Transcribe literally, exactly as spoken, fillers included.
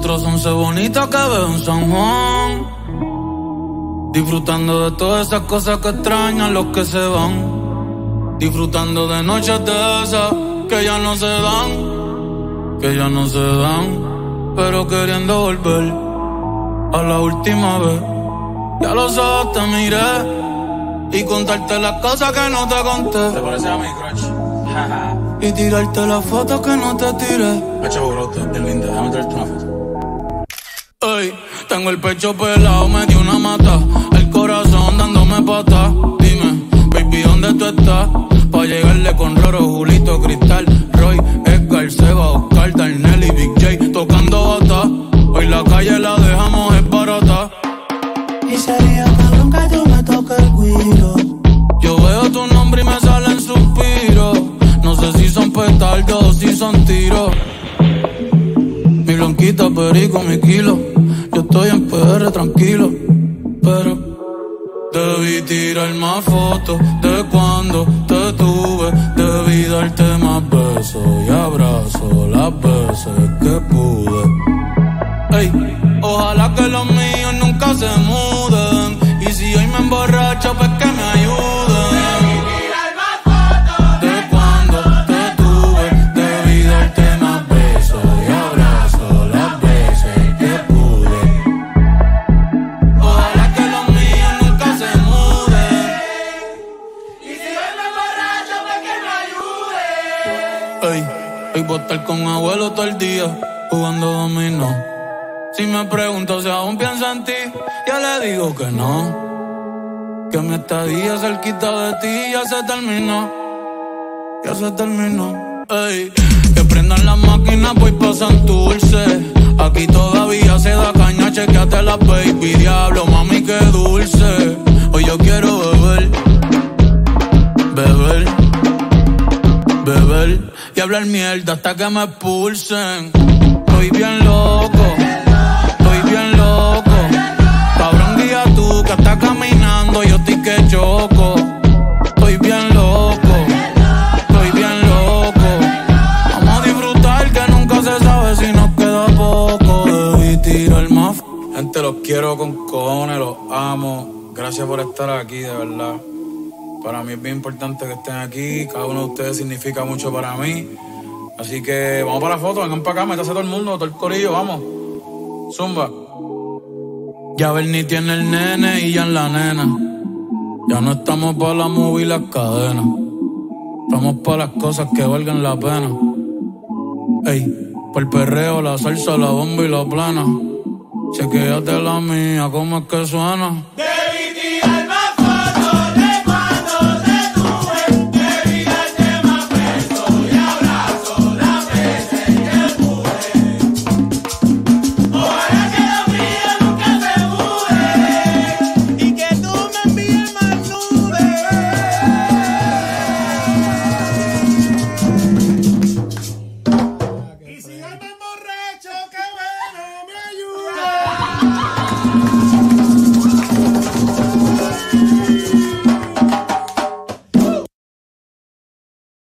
nosotros once bonitas que veo en San Juan, disfrutando de todas esas cosas que extrañan los que se van, disfrutando de noches de esas que ya no se dan, que ya no se dan, pero queriendo volver a la última vez. Ya los ojos te miré y contarte las cosas que no te conté. ¿Te parece a mi crush? Y tirarte las fotos que no te tiré. Pecho brote, es linda, déjame tirarte una foto. Ey, tengo el pecho pelado, me dio una mata, el corazón dándome patas. Dime, baby, ¿dónde tú estás? Pa' llegarle con Roro, Julito, Cristal, Roy, Edgar, Seba, Oscar, Darnell y Big J tocando bata. Hoy la calle la dejamos es barata. Y sería cabrón que tú me toques el guiro. Yo veo tu nombre y me salen suspiros. No sé si son petardos o si son tiros. Mi blanquita, perico, mi kilo. Yo estoy en P R tranquilo, pero debí tirar más fotos de cuando te tuve. Debí darte más besos y abrazos las veces que pude. Ey, ojalá que los míos nunca se muden. Y si hoy me emborracho, pues que me ayuden. Debí tirar más fotos de cuando te tuve. Debí darte más besos y abrazos las veces que pude. Ojalá que los míos nunca se muden. Y si hoy me emborracho, pues que me ayude. Ey, hoy voy a estar con abuelo todo el día jugando dominó. Si me pregunto si aún pienso en ti, yo le digo que no. Que mi estadía cerquita de ti ya se terminó. Ya se terminó. Ey, que prendan las máquinas, voy pa' Santurce. Aquí todavía se da caña, chequeate la baby. Diablo, mami, qué dulce. Hoy yo quiero beber, beber, beber y hablar mierda hasta que me expulsen. Estoy bien loco, estoy bien loco. Cabrón, guía tú que estás caminando, yo estoy que choco. Estoy bien loco, estoy bien loco. Vamos a disfrutar que nunca se sabe si nos queda poco. Debí tirar más. Gente, los quiero con cojones, los amo. Gracias por estar aquí, de verdad. Para mí es bien importante que estén aquí. Cada uno de ustedes significa mucho para mí. Así que vamos para la foto, vengan para acá, métase todo el mundo, todo el corillo, vamos. Zumba. Ya Bernie tiene el nene y ya en la nena. Ya no estamos para la movie y las cadenas. Estamos para las cosas que valgan la pena. Ey, por el perreo, la salsa, la bomba y la plana. Chequéate la mía, cómo es que suena. Debí tirar más